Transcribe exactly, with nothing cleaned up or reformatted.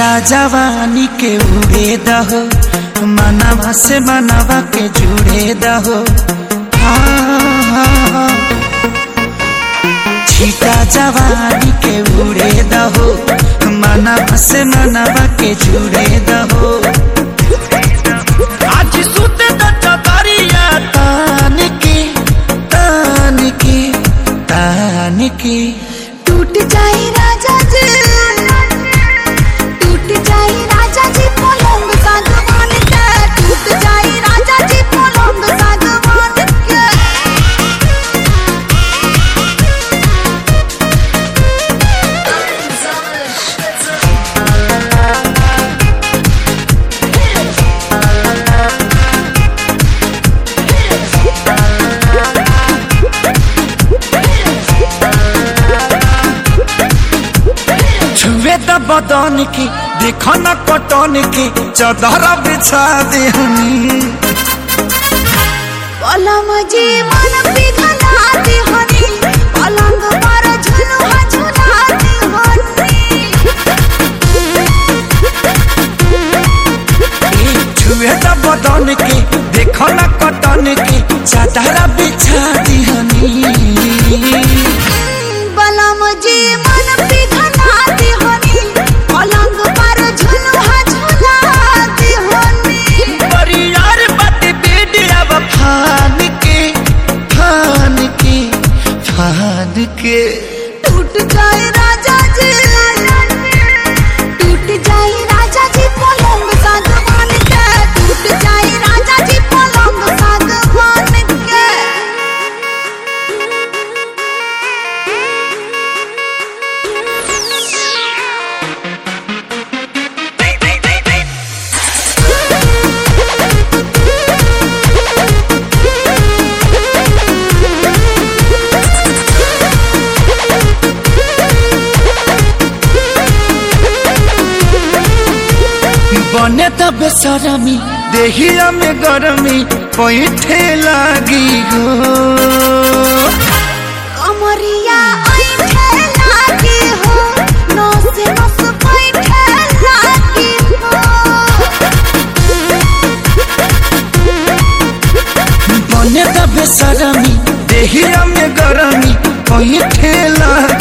छीटा जवानी के उड़े दहो, मनवा से मनवा के जुड़े दहो। छीटा जवानी के उड़े दहो, मनवा से मनवा के जुड़े दहो। आज सुते दरिया तान के तान के तान के टूट जाए राजा जी, टूट जाए राजा जी पलंग सागवान के, टूट जाए राजा जी पलंग सागवान के। छुए द बदन की देखो न कटन की, चदर बिछा देहनी। पलम जी मन पिघला देहनी, पलंग पर झुलुआ झुला देहनी। छुए द बदन की देखो न कटन की, चदर बिछा देहनी। पलम जी मन पिघला देहनी, पलंग पर झुलुआ झुला देहनी। परियार बात बेडिया फान के फान के फान के टूट जाए राजा जी, टूट जाए राजा जी पलंग सागवान के, टूट जाए राजा जी पलंग सागवान के। बने तब बेसरमी देहिया में गरमी पैठे लागी हो। कमरिया ऐठे लागी हो, नस नस पैठे लागी हो। बने तब बेसरमी देहिया में गरमी पैठे लागी